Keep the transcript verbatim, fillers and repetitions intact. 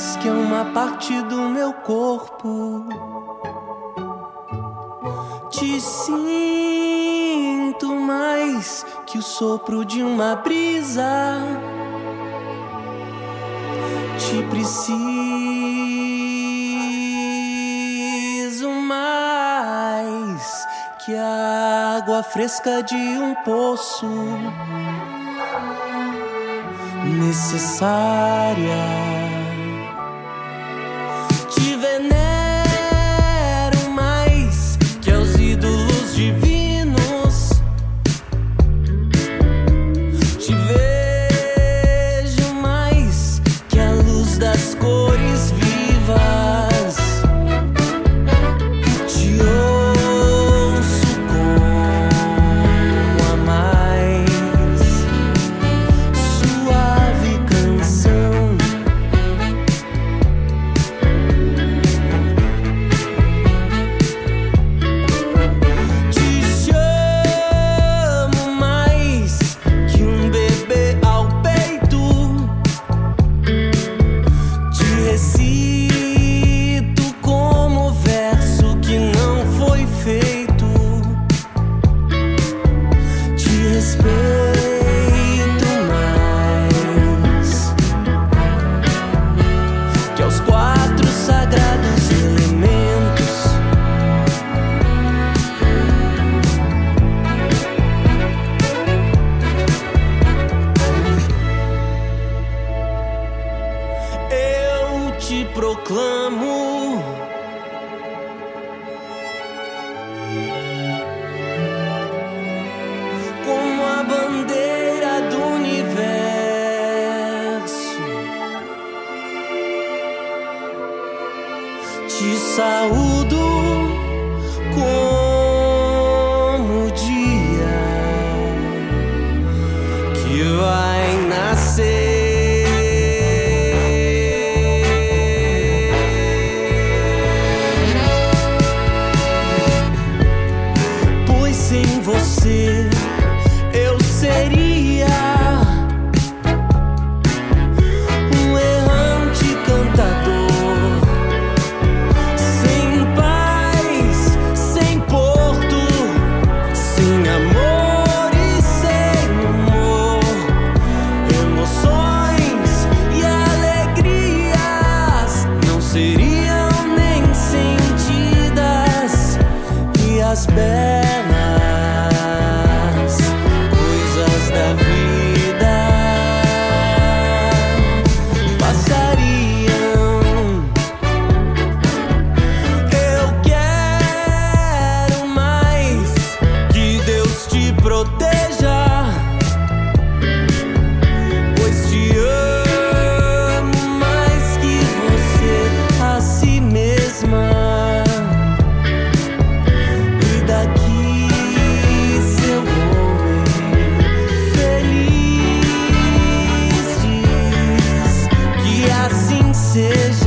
mais que é uma parte do meu corpo. Te sinto mais que o sopro de uma brisa. Te preciso mais que a água fresca de um poço. Necessária. Te venero mais que aos ídolos divinos. Te vejo mais que a luz das cores vivas. Te ouço como a mais suave canção. Te chamo mais que um bebê ao peito. Te recito como verso que não foi feito. Te respeito mais que aos quatro sagrados elementos. Eu te proclamo como a bandeira do universo. Te saúdo como o dia que vai nascer. Pois sem você eu seria um errante cantador, sem paz, sem porto, sem amor e sem humor, emoções e alegrias não seriam nem sentidas, e as belas coisas da vida passariam. Eu quero mais que Deus te proteja, pois te amo mais que você a si mesma. E daqui seu homem feliz diz que assim seja.